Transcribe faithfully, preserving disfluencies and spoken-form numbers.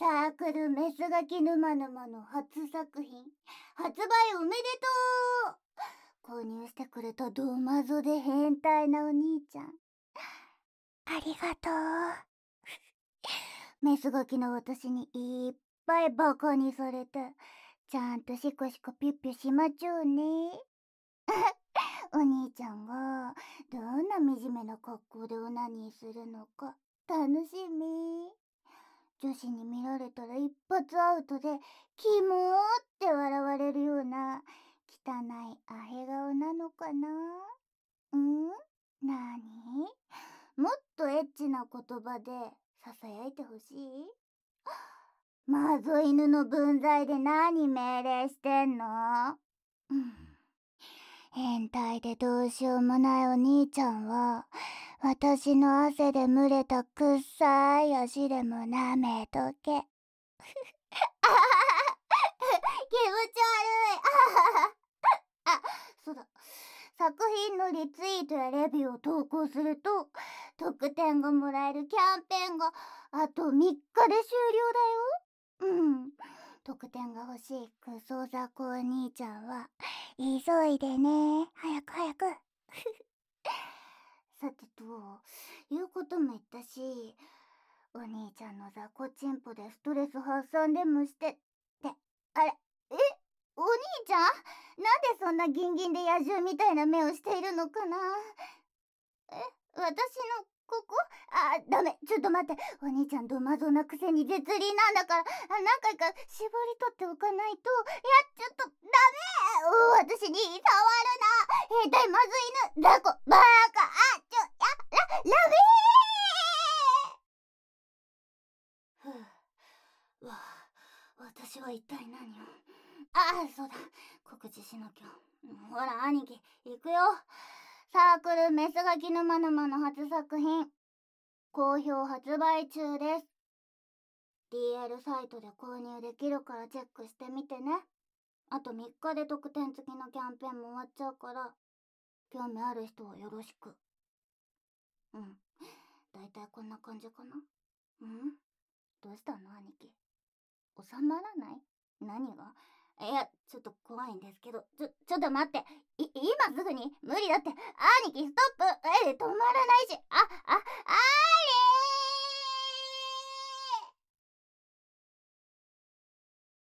サークルメスガキ沼沼の初作品発売おめでとう。購入してくれたドマゾで変態なお兄ちゃん、ありがとう。メスガキの私にいっぱいバカにされて、ちゃんとシコシコピュッピュしまちょうね。お兄ちゃんがどんな惨めな格好でオナニーするのか楽しみ。女子に見られたら一発アウトでキモーって笑われるような汚いアヘ顔なのかな。ん？なに？もっとエッチな言葉でささやいてほしい？マゾ犬の分際で何命令してんの？うん、変態でどうしようもないお兄ちゃんは、私の汗で蒸れたくっさい足でも舐めとけ。あはは気持ち悪い。あ、そうだ。作品のリツイートやレビューを投稿すると特典がもらえるキャンペーンがあとみっかで終了だよ。うん。特典が欲しいクソザコお兄ちゃんは急いでね。早く早く。さてと、言うことも言ったし、お兄ちゃんの雑魚チンポでストレス発散でもしてって、あれ、えお兄ちゃん、なんでそんなギンギンで野獣みたいな目をしているのかな。え、私のここ？あ、ダメ、ちょっと待って。お兄ちゃんドマゾなくせに絶倫なんだから、あ、何回か絞り取っておかないと。いや、ちょっとダメ。私に触るな。兵隊まずい犬、雑魚、バーカ、あ、ちょ、や、ラ、ラメー。ふう、わあ、私は一体何を。ああ、そうだ、告知しなきゃ。ほら兄貴、行くよ。サークルメスガキ沼沼の初作品好評発売中です。 ディーエル サイトで購入できるからチェックしてみてね。あとみっかで特典付きのキャンペーンも終わっちゃうから、興味ある人はよろしく。うん、だいたいこんな感じかな。うん、どうしたの兄貴、収まらない？何が？いや、ちょっと怖いんですけど、ちょ、ちょっと待って。い、今すぐに無理だって。兄貴、ストップ。え、止まらないし。あ、あ、あーい